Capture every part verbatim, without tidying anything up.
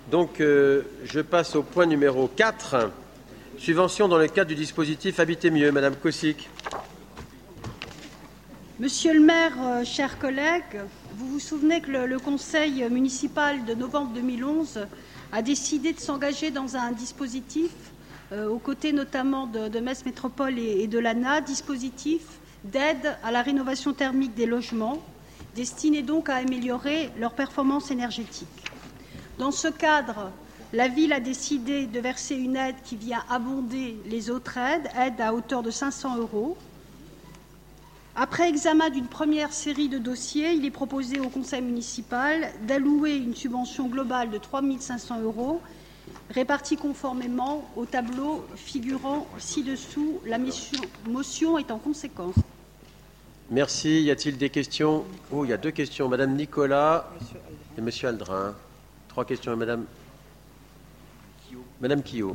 Donc, euh, je passe au point numéro quatre. Subvention dans le cadre du dispositif Habiter mieux. Madame Kosic. Monsieur le maire, euh, chers collègues, vous vous souvenez que le, le conseil municipal de novembre deux mille onze a décidé de s'engager dans un dispositif, euh, aux côtés notamment de, de Metz Métropole et, et de l'A N A, dispositif d'aide à la rénovation thermique des logements, destiné donc à améliorer leur performance énergétique. Dans ce cadre, la ville a décidé de verser une aide qui vient abonder les autres aides, aide à hauteur de cinq cents euros. Après examen d'une première série de dossiers, il est proposé au conseil municipal d'allouer une subvention globale de trois mille cinq cents euros, répartie conformément au tableau figurant ci-dessous. La motion est en conséquence. Merci. Y a-t-il des questions? Oh, il y a deux questions. Madame Nicolas et Monsieur Aldrin. Trois questions à Madame Madame Quillot.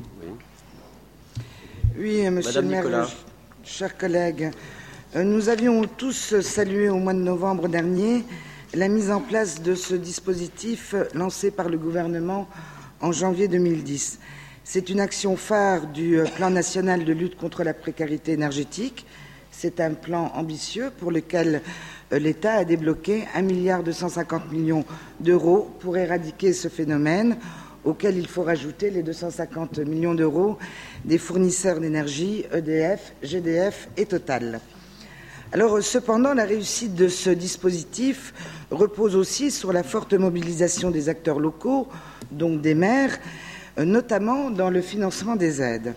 Oui, oui Monsieur Madame le maire, chers collègues, nous avions tous salué au mois de novembre dernier la mise en place de ce dispositif lancé par le gouvernement en janvier deux mille dix. C'est une action phare du plan national de lutte contre la précarité énergétique. C'est un plan ambitieux pour lequel l'État a débloqué un milliard deux cent cinquante millions d'euros pour éradiquer ce phénomène, auquel il faut rajouter les deux cent cinquante millions d'euros des fournisseurs d'énergie E D F, G D F et Total. Alors, cependant, la réussite de ce dispositif repose aussi sur la forte mobilisation des acteurs locaux, donc des maires, notamment dans le financement des aides.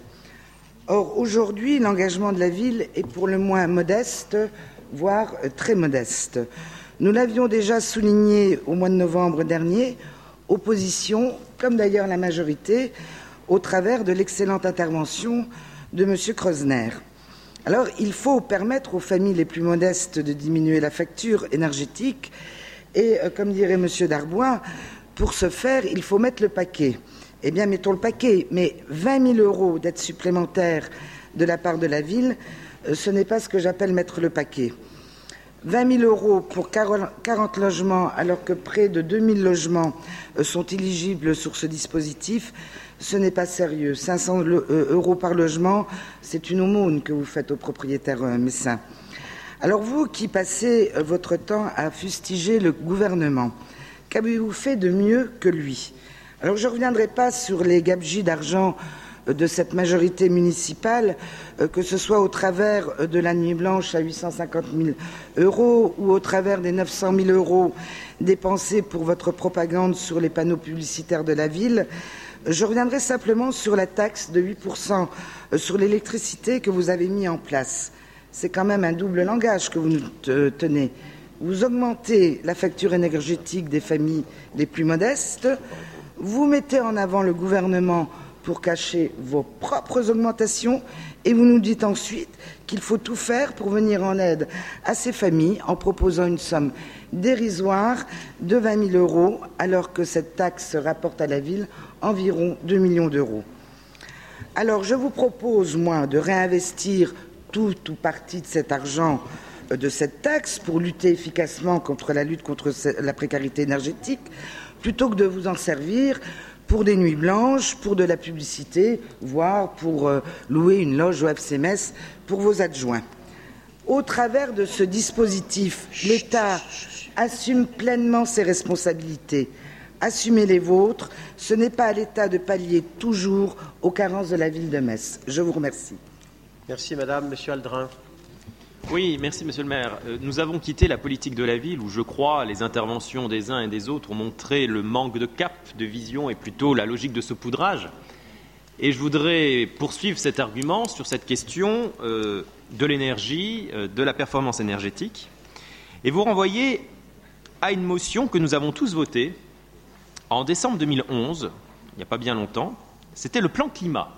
Or, aujourd'hui, l'engagement de la ville est pour le moins modeste, voire très modeste. Nous l'avions déjà souligné au mois de novembre dernier, opposition, comme d'ailleurs la majorité, au travers de l'excellente intervention de M. Krosner. Alors, il faut permettre aux familles les plus modestes de diminuer la facture énergétique et, comme dirait M. Darbois, pour ce faire, il faut mettre le paquet. Eh bien, mettons le paquet, mais vingt mille euros d'aide supplémentaire de la part de la ville, ce n'est pas ce que j'appelle mettre le paquet. vingt mille euros pour quarante logements, alors que près de deux mille logements sont éligibles sur ce dispositif, ce n'est pas sérieux. cinq cents euros par logement, c'est une aumône que vous faites aux propriétaires messins. Alors vous qui passez votre temps à fustiger le gouvernement, qu'avez-vous fait de mieux que lui? Alors je ne reviendrai pas sur les gabegies d'argent de cette majorité municipale, que ce soit au travers de la nuit blanche à huit cent cinquante mille euros ou au travers des neuf cent mille euros dépensés pour votre propagande sur les panneaux publicitaires de la ville. Je reviendrai simplement sur la taxe de huit pour cent sur l'électricité que vous avez mis en place. C'est quand même un double langage que vous nous tenez. Vous augmentez la facture énergétique des familles les plus modestes, vous mettez en avant le gouvernement pour cacher vos propres augmentations et vous nous dites ensuite qu'il faut tout faire pour venir en aide à ces familles en proposant une somme dérisoire de vingt mille euros alors que cette taxe rapporte à la ville environ deux millions d'euros. Alors je vous propose, moi, de réinvestir tout ou partie de cet argent de cette taxe pour lutter efficacement contre la lutte contre la précarité énergétique plutôt que de vous en servir pour des nuits blanches, pour de la publicité, voire pour euh, louer une loge au F C Metz pour vos adjoints. Au travers de ce dispositif, l'État assume pleinement ses responsabilités. Assumez les vôtres. Ce n'est pas à l'État de pallier toujours aux carences de la ville de Metz. Je vous remercie. Merci Madame. Monsieur Aldrin. Oui, merci Monsieur le maire. Euh, nous avons quitté la politique de la ville où, je crois, les interventions des uns et des autres ont montré le manque de cap, de vision et plutôt la logique de saupoudrage. Et je voudrais poursuivre cet argument sur cette question euh, de l'énergie, euh, de la performance énergétique, et vous renvoyer à une motion que nous avons tous votée en décembre deux mille onze, il n'y a pas bien longtemps. C'était le plan climat.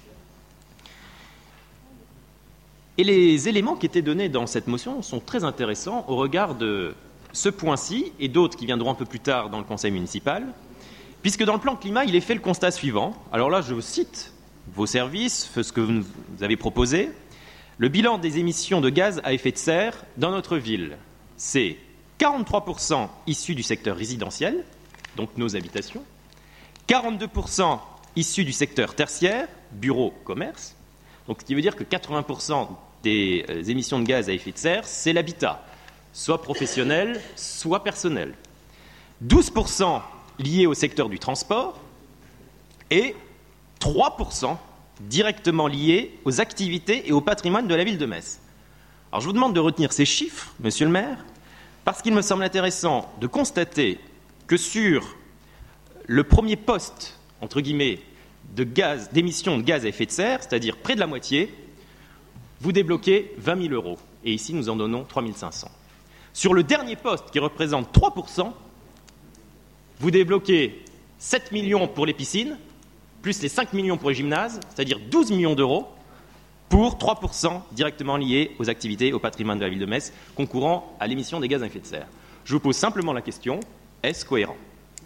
Et les éléments qui étaient donnés dans cette motion sont très intéressants au regard de ce point-ci et d'autres qui viendront un peu plus tard dans le conseil municipal, puisque dans le plan climat, il est fait le constat suivant. Alors là, je vous cite vos services, ce que vous avez proposé. Le bilan des émissions de gaz à effet de serre dans notre ville, c'est quarante-trois pour cent issus du secteur résidentiel, donc nos habitations, quarante-deux pour cent issus du secteur tertiaire, bureau, commerce. Donc, ce qui veut dire que quatre-vingts pour cent des euh, émissions de gaz à effet de serre, c'est l'habitat, soit professionnel, soit personnel. douze pour cent liés au secteur du transport et trois pour cent directement liés aux activités et au patrimoine de la ville de Metz. Alors, je vous demande de retenir ces chiffres, monsieur le maire, parce qu'il me semble intéressant de constater que sur le premier poste, entre guillemets, de gaz, d'émissions de gaz à effet de serre, c'est-à-dire près de la moitié, vous débloquez vingt mille euros. Et ici, nous en donnons trois mille cinq cents. Sur le dernier poste, qui représente trois pour cent, vous débloquez sept millions pour les piscines, plus les cinq millions pour les gymnases, c'est-à-dire douze millions d'euros, pour trois pour cent directement liés aux activités et au patrimoine de la ville de Metz, concourant à l'émission des gaz à effet de serre. Je vous pose simplement la question, est-ce cohérent ?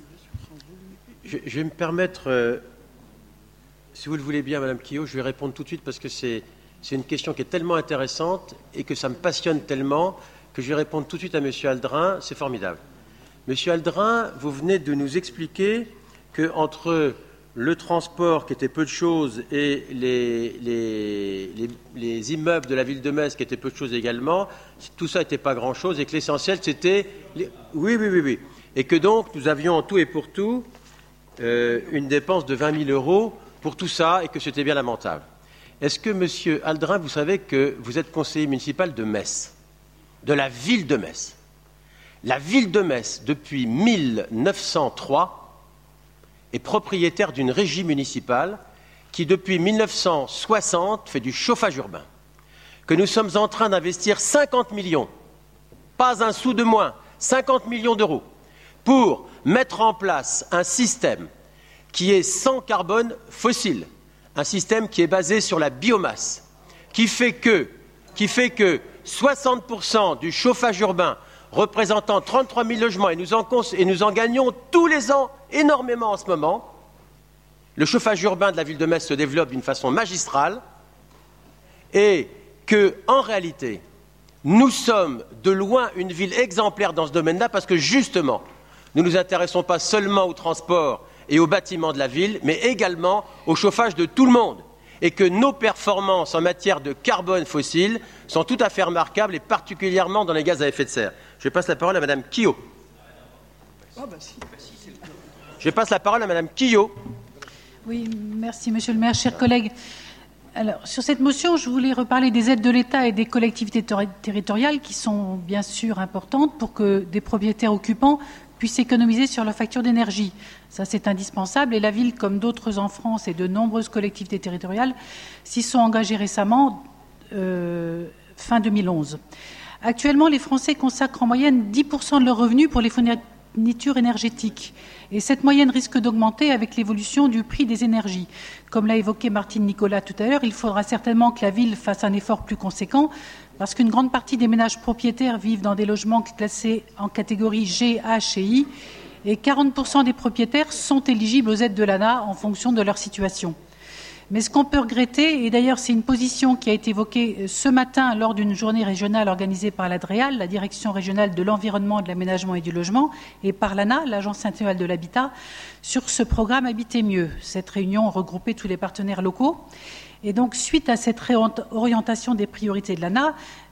je, je vais me permettre, euh, si vous le voulez bien, Madame Quillot, je vais répondre tout de suite parce que c'est, c'est une question qui est tellement intéressante et que ça me passionne tellement que je vais répondre tout de suite à Monsieur Aldrin. C'est formidable. Monsieur Aldrin, vous venez de nous expliquer qu'entre le transport, qui était peu de choses, et les, les, les, les immeubles de la ville de Metz, qui étaient peu de choses également, tout ça n'était pas grand-chose, et que l'essentiel, c'était... Les... Oui, oui, oui, oui. Et que donc, nous avions en tout et pour tout euh, une dépense de vingt mille euros pour tout ça, et que c'était bien lamentable. Est-ce que, Monsieur Aldrin, vous savez que vous êtes conseiller municipal de Metz, de la ville de Metz? La ville de Metz, depuis mille neuf cent trois, est propriétaire d'une régie municipale qui, depuis mille neuf cent soixante, fait du chauffage urbain. Que nous sommes en train d'investir cinquante millions, pas un sou de moins, cinquante millions d'euros, pour mettre en place un système qui est sans carbone fossile, un système qui est basé sur la biomasse, qui fait que, qui fait que soixante pour cent du chauffage urbain représentant trente-trois mille logements, et nous, en, et nous en gagnons tous les ans énormément en ce moment. Le chauffage urbain de la ville de Metz se développe d'une façon magistrale et que, en réalité, nous sommes de loin une ville exemplaire dans ce domaine-là parce que, justement, nous ne nous intéressons pas seulement au transport et aux bâtiments de la ville, mais également au chauffage de tout le monde. Et que nos performances en matière de carbone fossile sont tout à fait remarquables, et particulièrement dans les gaz à effet de serre. Je passe la parole à Madame Quillot. Je passe la parole à Madame Quillot. Oui, merci Monsieur le maire, chers collègues. Alors, sur cette motion, je voulais reparler des aides de l'État et des collectivités ter- territoriales qui sont bien sûr importantes pour que des propriétaires occupants puissent économiser sur leur facture d'énergie. Ça, c'est indispensable. Et la ville, comme d'autres en France et de nombreuses collectivités territoriales, s'y sont engagées récemment, euh, fin deux mille onze. Actuellement, les Français consacrent en moyenne dix pour cent de leurs revenus pour les fournitures énergétiques. Et cette moyenne risque d'augmenter avec l'évolution du prix des énergies. Comme l'a évoqué Martine Nicolas tout à l'heure, il faudra certainement que la ville fasse un effort plus conséquent parce qu'une grande partie des ménages propriétaires vivent dans des logements classés en catégorie G, H et I et quarante pour cent des propriétaires sont éligibles aux aides de l'A N A en fonction de leur situation. Mais ce qu'on peut regretter, et d'ailleurs c'est une position qui a été évoquée ce matin lors d'une journée régionale organisée par l'A D R E A L, la Direction régionale de l'environnement, de l'aménagement et du logement, et par l'A N A, l'Agence nationale de l'habitat, sur ce programme Habiter mieux. Cette réunion regroupait tous les partenaires locaux. Et donc, suite à cette réorientation des priorités de l'A N A,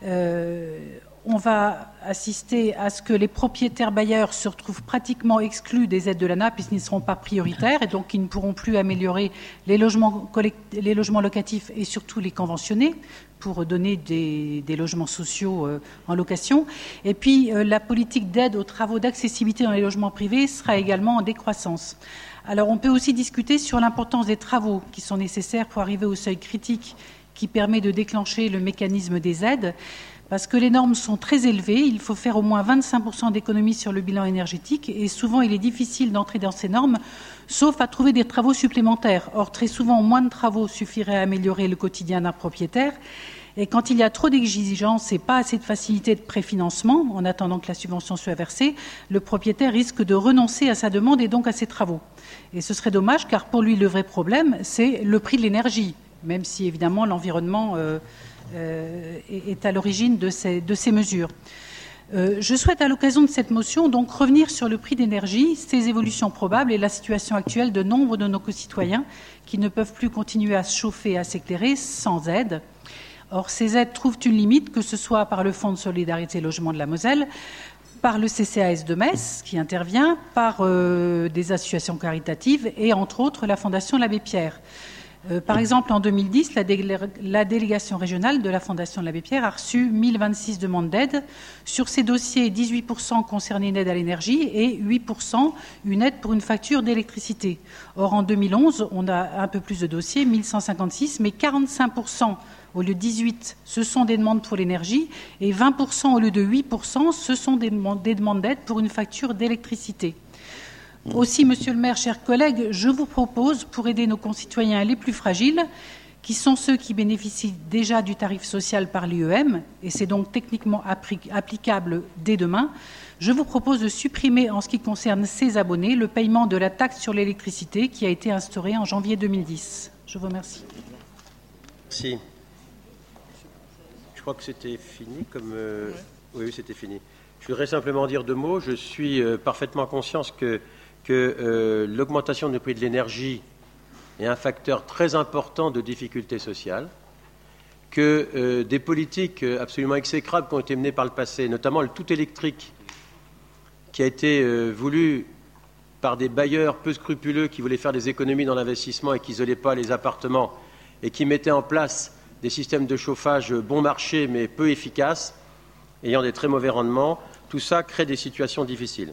euh, on va assister à ce que les propriétaires bailleurs se retrouvent pratiquement exclus des aides de l'A N A puisqu'ils ne seront pas prioritaires et donc ils ne pourront plus améliorer les logements, collect- les logements locatifs et surtout les conventionnés pour donner des, des logements sociaux euh, en location. Et puis, euh, la politique d'aide aux travaux d'accessibilité dans les logements privés sera également en décroissance. Alors, on peut aussi discuter sur l'importance des travaux qui sont nécessaires pour arriver au seuil critique qui permet de déclencher le mécanisme des aides. Parce que les normes sont très élevées, il faut faire au moins vingt-cinq pour cent d'économies sur le bilan énergétique et souvent il est difficile d'entrer dans ces normes, sauf à trouver des travaux supplémentaires. Or, très souvent, moins de travaux suffiraient à améliorer le quotidien d'un propriétaire. Et quand il y a trop d'exigences et pas assez de facilité de préfinancement, en attendant que la subvention soit versée, le propriétaire risque de renoncer à sa demande et donc à ses travaux. Et ce serait dommage, car pour lui, le vrai problème, c'est le prix de l'énergie, même si, évidemment, l'environnement euh, euh, est à l'origine de ces, de ces mesures. Euh, je souhaite à l'occasion de cette motion donc revenir sur le prix d'énergie, ses évolutions probables et la situation actuelle de nombre de nos concitoyens qui ne peuvent plus continuer à se chauffer et à s'éclairer sans aide. Or, ces aides trouvent une limite, que ce soit par le Fonds de solidarité logement de la Moselle, par le C C A S de Metz qui intervient, par euh, des associations caritatives et entre autres la Fondation l'Abbé Pierre. Euh, par exemple, en deux mille dix, la, délé la délégation régionale de la Fondation l'Abbé Pierre a reçu mille vingt-six demandes d'aide. Sur ces dossiers, dix-huit pour cent concernaient une aide à l'énergie et huit pour cent une aide pour une facture d'électricité. Or, en deux mille onze, on a un peu plus de dossiers, mille cent cinquante-six, mais quarante-cinq pour cent au lieu de dix-huit, ce sont des demandes pour l'énergie et vingt pour cent au lieu de huit pour cent, ce sont des demandes d'aide pour une facture d'électricité. Aussi, Monsieur le maire, chers collègues, je vous propose, pour aider nos concitoyens les plus fragiles, qui sont ceux qui bénéficient déjà du tarif social par l'I E M, et c'est donc techniquement applicable dès demain, je vous propose de supprimer, en ce qui concerne ces abonnés, le paiement de la taxe sur l'électricité qui a été instaurée en janvier deux mille dix. Je vous remercie. Merci. Je crois que c'était fini. Comme euh... Oui, oui c'était fini. Je voudrais simplement dire deux mots. Je suis euh, parfaitement conscient que que euh, l'augmentation du prix de l'énergie est un facteur très important de difficultés sociales, que euh, des politiques absolument exécrables qui ont été menées par le passé, notamment le tout électrique, qui a été euh, voulu par des bailleurs peu scrupuleux qui voulaient faire des économies dans l'investissement et qui n'isolaient pas les appartements et qui mettaient en place des systèmes de chauffage bon marché mais peu efficaces, ayant des très mauvais rendements, tout ça crée des situations difficiles.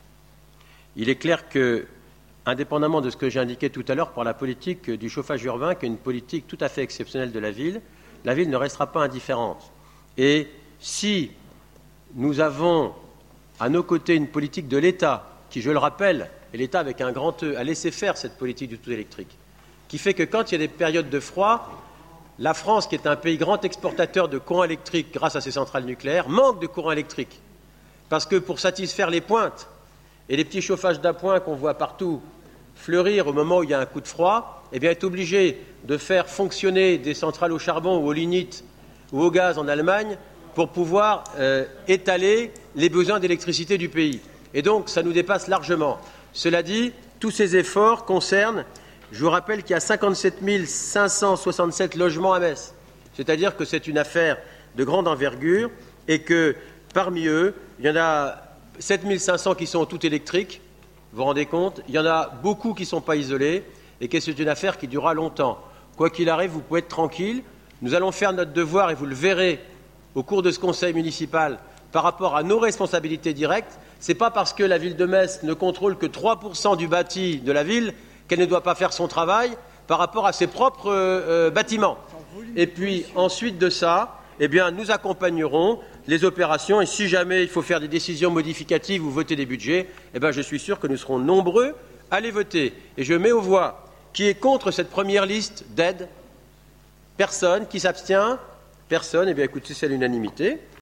Il est clair que, indépendamment de ce que j'ai indiqué tout à l'heure pour la politique du chauffage urbain, qui est une politique tout à fait exceptionnelle de la ville, la ville ne restera pas indifférente. Et si nous avons à nos côtés une politique de l'État, qui, je le rappelle, et l'État avec un grand E, a laissé faire cette politique du tout électrique, qui fait que quand il y a des périodes de froid, la France, qui est un pays grand exportateur de courant électrique grâce à ses centrales nucléaires, manque de courant électrique. Parce que pour satisfaire les pointes, et les petits chauffages d'appoint qu'on voit partout fleurir au moment où il y a un coup de froid, eh bien, est obligé de faire fonctionner des centrales au charbon ou au lignite ou au gaz en Allemagne pour pouvoir euh, étaler les besoins d'électricité du pays. Et donc, ça nous dépasse largement. Cela dit, tous ces efforts concernent, je vous rappelle qu'il y a cinquante-sept mille cinq cent soixante-sept logements à Metz. C'est-à-dire que c'est une affaire de grande envergure et que, parmi eux, il y en a sept mille cinq cents qui sont tout électriques, vous vous rendez compte? Il y en a beaucoup qui ne sont pas isolés et que c'est une affaire qui durera longtemps. Quoi qu'il arrive, vous pouvez être tranquille. Nous allons faire notre devoir et vous le verrez au cours de ce conseil municipal par rapport à nos responsabilités directes. Ce n'est pas parce que la ville de Metz ne contrôle que trois pour cent du bâti de la ville qu'elle ne doit pas faire son travail par rapport à ses propres euh, bâtiments. Et puis ensuite de ça, eh bien, nous accompagnerons les opérations et si jamais il faut faire des décisions modificatives ou voter des budgets, eh bien, je suis sûr que nous serons nombreux à les voter. Et je mets aux voix qui est contre cette première liste d'aide. Personne. Qui s'abstient? Personne. Eh bien, écoutez, c'est l'unanimité.